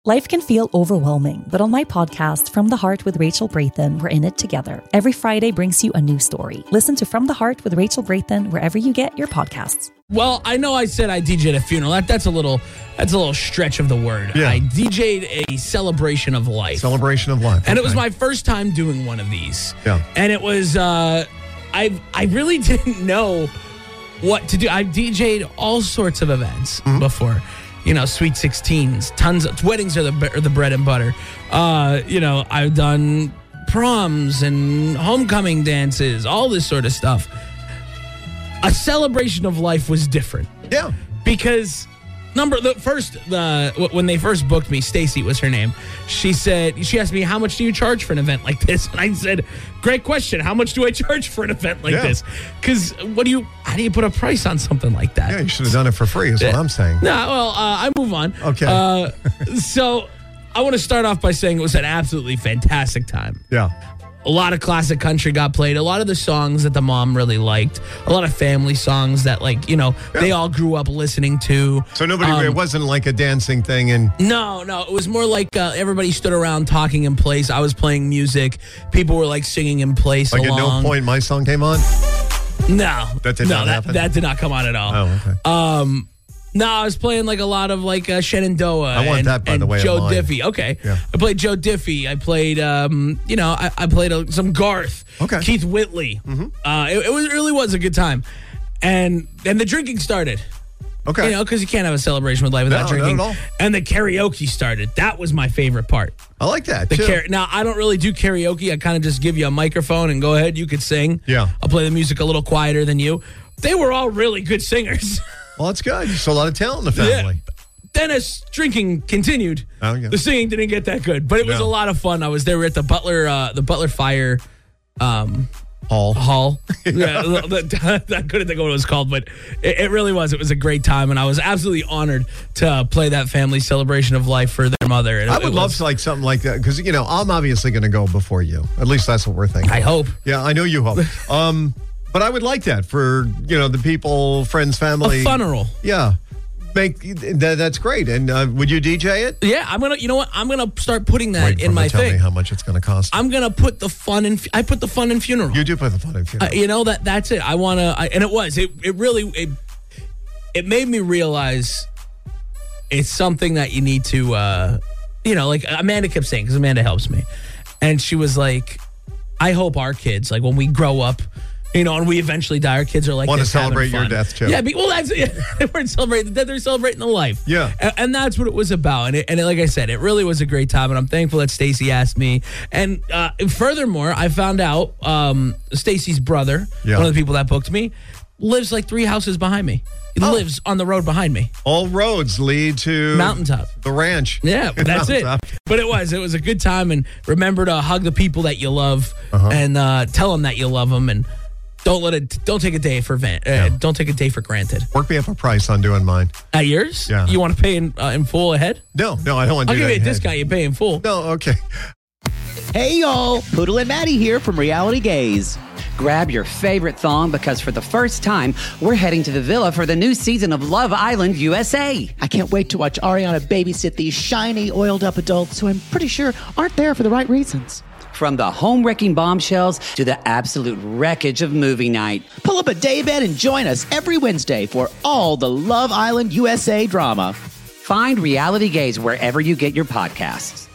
Life can feel overwhelming, but on my podcast, From the Heart with Rachel Brathen, we're in it together. Every Friday brings you a new story. Listen to From the Heart with Rachel Brathen wherever you get your podcasts. Well, I know I said I DJ'd a funeral. That's a little stretch of the word. Yeah. I DJ'd a celebration of life. Celebration of life. And it was my first time doing one of these. Yeah. And it was, I really didn't know what to do. I've DJ'd all sorts of events before. You know, sweet 16s, tons of weddings are the bread and butter. I've done proms and homecoming dances, all this sort of stuff. A celebration of life was different. Yeah. Because when they first booked me, Stacy was her name. She asked me, how much do you charge for an event like this? And I said, great question. How much do I charge for an event like this? Because how do you put a price on something like that? Yeah, you should have done it for free is what I'm saying. No, well, I move on. Okay. So I want to start off by saying it was an absolutely fantastic time. Yeah. A lot of classic country got played. A lot of the songs that the mom really liked. A lot of family songs that, they all grew up listening to. So it wasn't like a dancing thing. And No. It was more like everybody stood around talking in place. I was playing music. People were singing in place like along. at no point my song came on? No. That did not happen? That did not come on at all. Oh, okay. No, I was playing a lot of Shenandoah. I want that, by the way, Joe online. Diffie. Okay. Yeah. I played Joe Diffie. I played, I played some Garth. Okay. Keith Whitley. Mm-hmm. It really was a good time. And the drinking started. Okay. Because you can't have a celebration with life without drinking. Not at all. And the karaoke started. That was my favorite part. I like that, too. Now, I don't really do karaoke. I kind of just give you a microphone and go ahead. You could sing. Yeah. I'll play the music a little quieter than you. They were all really good singers. Well, that's good. So a lot of talent in the family. Yeah. Then as drinking continued, the singing didn't get that good, but it was a lot of fun. I was there at the Butler Fire Hall. Yeah, I couldn't think of what it was called, but it really was. It was a great time, and I was absolutely honored to play that family celebration of life for their mother. And I would love something like that because I'm obviously going to go before you. At least that's what we're thinking. I hope. Yeah, I know you hope. But I would like that for the people, friends, family. A funeral. Yeah. That's great. And would you DJ it? Yeah, I'm gonna start putting that in my tell thing. Me how much it's gonna cost. I'm gonna put the fun in. I put the fun in funeral. You do put the fun in funeral. That's it. I wanna, and it was. It really made me realize it's something that you need to. Like Amanda kept saying, because Amanda helps me, and she was like, I hope our kids, when we grow up. And we eventually die. Our kids are want to celebrate your death too. Yeah, that's they weren't celebrating the death; they're celebrating the life. Yeah, and that's what it was about. And like I said, it really was a great time. And I'm thankful that Stacy asked me. And furthermore, I found out Stacy's brother, one of the people that booked me, lives 3 houses behind me. He lives on the road behind me. All roads lead to Mountaintop, the ranch. Yeah, that's it. But it was a good time. And remember to hug the people that you love and tell them that you love them and. Don't take a day for don't take a day for granted. Work me up a price on doing mine. At yours? Yeah. You want to pay in full ahead? No, I don't want to do that. I'll give you a discount. You pay in full. No, okay. Hey y'all, Poodle and Maddie here from Reality Gaze. Grab your favorite thong because for the first time, we're heading to the villa for the new season of Love Island USA. I can't wait to watch Ariana babysit these shiny, oiled up adults who I'm pretty sure aren't there for the right reasons. From the home-wrecking bombshells to the absolute wreckage of movie night. Pull up a daybed and join us every Wednesday for all the Love Island USA drama. Find Reality Gaze wherever you get your podcasts.